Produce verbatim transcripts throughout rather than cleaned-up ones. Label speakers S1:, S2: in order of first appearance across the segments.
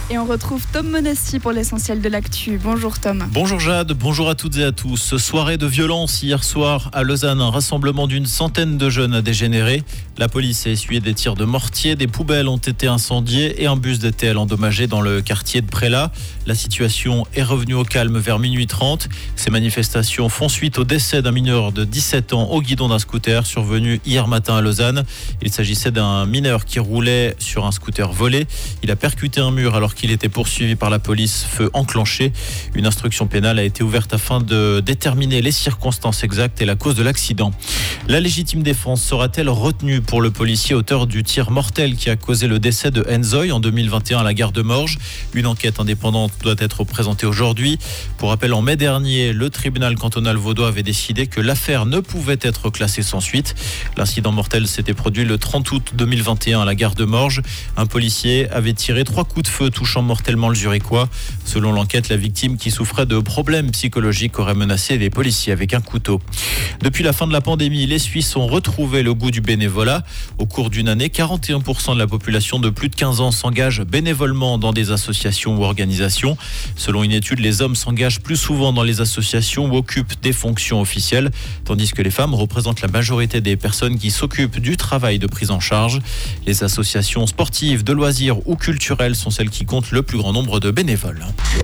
S1: Et on retrouve Tom Monassi pour l'essentiel de l'actu. Bonjour Tom.
S2: Bonjour Jade, bonjour à toutes et à tous. Soirée de violence hier soir à Lausanne, un rassemblement d'une centaine de jeunes a dégénéré. La police a essuyé des tirs de mortier, des poubelles ont été incendiées et un bus D T L endommagé dans le quartier de Prélat. La situation est revenue au calme vers minuit trente. Ces manifestations font suite au décès d'un mineur de dix-sept ans au guidon d'un scooter survenu hier matin à Lausanne. Il s'agissait d'un mineur qui roulait sur un scooter volé. Il a percuté un mur alors qu'il était poursuivi par la police, feu enclenché. Une instruction pénale a été ouverte afin de déterminer les circonstances exactes et la cause de l'accident. La légitime défense sera-t-elle retenue pour le policier auteur du tir mortel qui a causé le décès de Enzoy en deux mille vingt et un à la gare de Morges? Une enquête indépendante doit être présentée aujourd'hui. Pour rappel, en mai dernier, le tribunal cantonal vaudois avait décidé que l'affaire ne pouvait être classée sans suite. L'incident mortel s'était produit le trente août deux mille vingt et un à la gare de Morges. Un policier avait tiré trois coups de feu touchant mortellement le Zurichois. Selon l'enquête, la victime qui souffrait de problèmes psychologiques aurait menacé les policiers avec un couteau. Depuis la fin de la pandémie, les Suisses ont retrouvé le goût du bénévolat. Au cours d'une année, quarante et un pour cent de la population de plus de quinze ans s'engage bénévolement dans des associations ou organisations. Selon une étude, les hommes s'engagent plus souvent dans les associations ou occupent des fonctions officielles, tandis que les femmes représentent la majorité des personnes qui s'occupent du travail de prise en charge. Les associations sportives, de loisirs ou culturelles sont celles qui comptent le plus grand nombre de bénévoles.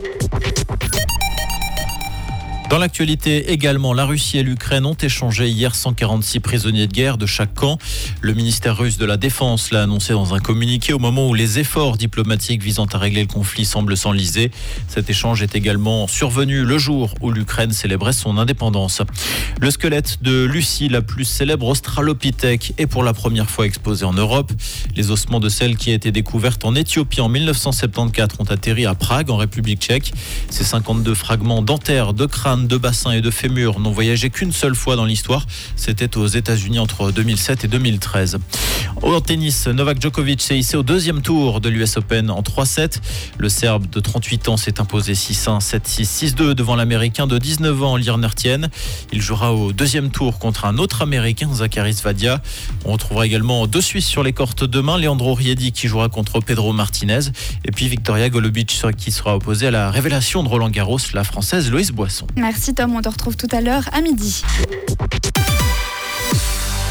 S2: Dans l'actualité également, la Russie et l'Ukraine ont échangé hier cent quarante-six prisonniers de guerre de chaque camp. Le ministère russe de la Défense l'a annoncé dans un communiqué au moment où les efforts diplomatiques visant à régler le conflit semblent s'enliser. Cet échange est également survenu le jour où l'Ukraine célébrait son indépendance. Le squelette de Lucie, la plus célèbre australopithèque, est pour la première fois exposé en Europe. Les ossements de celle qui a été découverte en Éthiopie en mille neuf cent soixante-quatorze ont atterri à Prague, en République tchèque. Ces cinquante-deux fragments dentaires, de crâne, de bassin et de fémur n'ont voyagé qu'une seule fois dans l'histoire. C'était aux États-Unis entre deux mille sept et deux mille treize. Au tennis, Novak Djokovic s'est hissé au deuxième tour de l'U S Open en trois sept. Le Serbe de trente-huit ans s'est imposé six un, sept six, six deux devant l'Américain de dix-neuf ans, Lier Nertien. Il jouera au deuxième tour contre un autre Américain, Zakaris Vadia. On retrouvera également deux Suisses sur les cortes demain, Leandro Riedi qui jouera contre Pedro Martinez et puis Victoria Golubic qui sera opposée à la révélation de Roland Garros, la Française Loïse Boisson.
S1: Merci Tom, on te retrouve tout à l'heure à midi.